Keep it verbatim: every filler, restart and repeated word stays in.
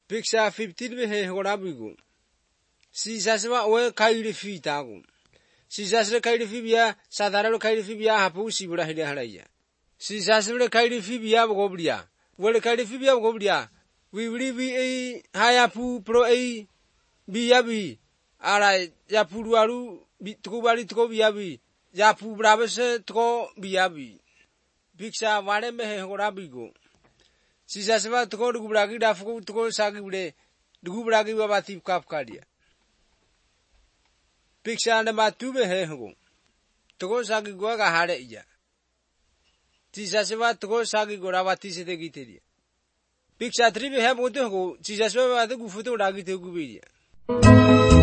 Picture fifteen be he horabigo. Sisasma we kairi fitago. Sisasre kairi fibia, Sadaro kairi fibia hapu sibura hide haraya. Sisasre kairi fibia gobria. Well kairi fibia gobria. We will be a hayapu pro a biabi. Ara yapuruaru bitubari tko biabi. Yapu bravese tko biabi. Picture one me he horabigo. Sisasma tko dubragi dafu tko sagibule. Dubragi babati kapkadia. Picture number two be he ho. Tko sagi goga hare iya. Sisasma tko sagi goravati se degiteria. Picture three be he mote ho. Sisasma bade gufuto ragi te gubiria.